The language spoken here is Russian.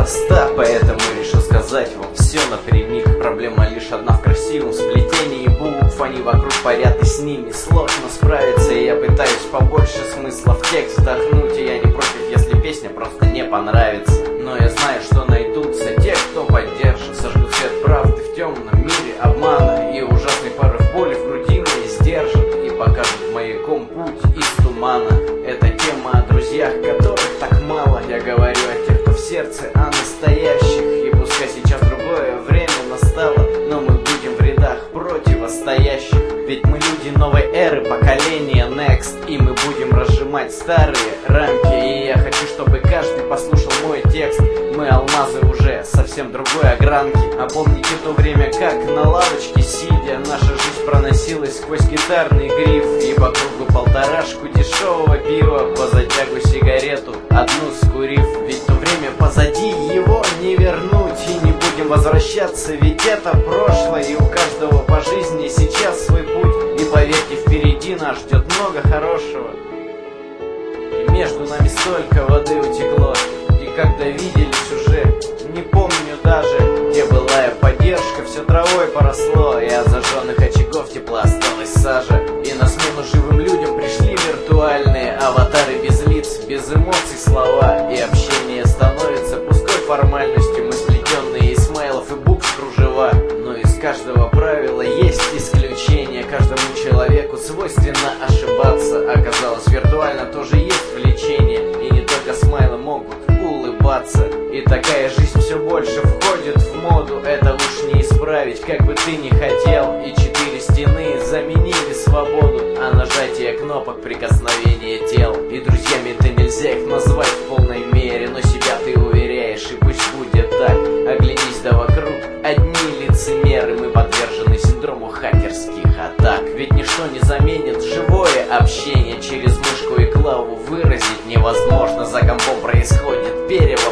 проста, поэтому решил сказать вам все напрямик. Проблема лишь одна в красивом сплетении букв. Они вокруг парят, и с ними сложно справиться. И я пытаюсь побольше смысла в текст вдохнуть. И я не против, если песня просто не понравится. Но я знаю, что найдутся те, кто поддержит. Сожгут свет правды в темном мире обмана. И ужасный порыв боли в груди мне сдержит. И покажет маяком путь из тумана. Это тема о друзьях, которых так мало. Я говорю о тех, кто в сердце, о настоящих. И пускай сейчас другое время настало, но мы будем в рядах противостоящих. Ведь мы люди новой эры, поколения Next. И мы будем разжимать старые рамки. И я хочу, чтобы каждый послушал мой текст. Мы алмазы уже совсем другой огранки. А помните то время, как на лавочке сидя наша жизнь проносилась сквозь гитарный гриф. И по кругу полторашку дешевого пива, по затягу сигарету одну скурив. Ведь то время позади, его не вернуть. И не будем возвращаться, ведь это прошлое. И у каждого по жизни сейчас свой путь. И поверьте, впереди нас ждет много хорошего. И между нами столько воды утекло. И когда виделись уже, не помню даже, где былая поддержка, все травой поросло. И от зажженных очагов тепла осталась сажа. И на смену живым людям пришли виртуальные аватары без лиц, без эмоций слова. И общение становится пустой формальностью. Мы сплетенные из смайлов и букв кружева. Но из каждого правила есть исключение. Каждому человеку свойственно ошибаться. Оказалось, виртуально тоже есть влечение. И не только смайлы могут улыбаться. И такая жизнь все больше входит в моду. Это уж не исправить, как бы ты ни хотел. И 4 стены заменили свободу, а нажатие кнопок — прикосновение тел. И друзьями ты нельзя их назвать в полной мере, но себя ты уверяешь, и пусть будет так. Оглянись да вокруг, одни лицемеры. Мы подвержены синдрому хакерских атак. Ведь ничто не заменит живое общение. Через мышку и клаву выразить невозможно. За компом происходит перевод